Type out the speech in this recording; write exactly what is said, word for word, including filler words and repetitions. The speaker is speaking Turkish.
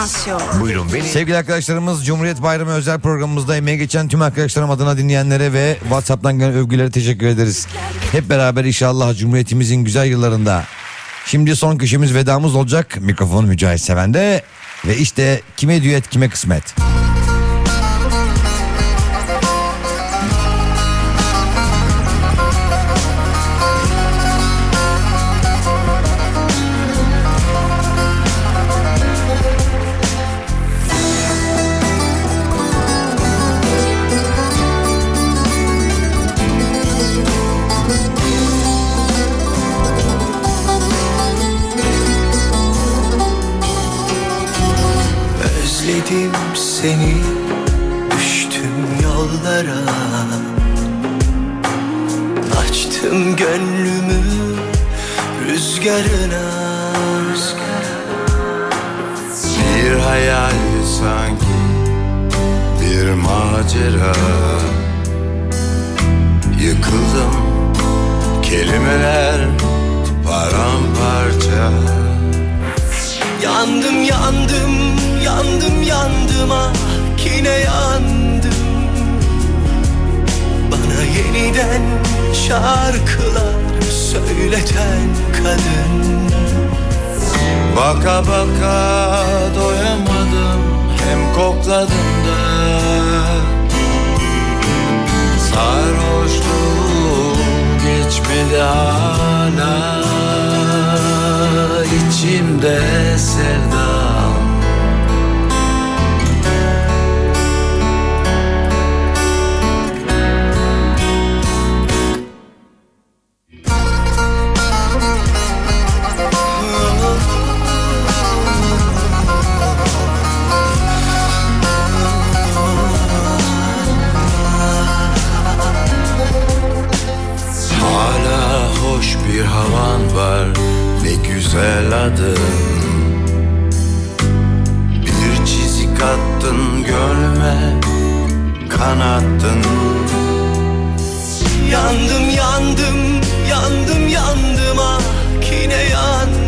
Animasyon. Buyurun beni. Sevgili arkadaşlarımız, Cumhuriyet Bayramı özel programımızda emeği geçen tüm arkadaşlarım adına dinleyenlere ve WhatsApp'tan gelen övgülere teşekkür ederiz. Hep beraber inşallah Cumhuriyetimizin güzel yıllarında. Şimdi son köşemiz vedamız olacak. Mikrofon Mücahit Seven'de ve işte kime düet kime kısmet. Özledim seni, düştüm yollara, açtım gönlümü rüzgarına. Bir hayal sanki, bir macera. Yıkıldım, kelimeler paramparça. Yandım yandım yandım yandım ah yine yandım. Bana yeniden şarkılar söyleten kadın. Baka baka doyamadım, hem kokladım da. Sarhoşluğum geçmedi hala, içimde sevdam. Bir havan var, ne güzel adım. Bir çizik attın gönlüme, kanattın. Yandım yandım yandım yandım ah yine yandım.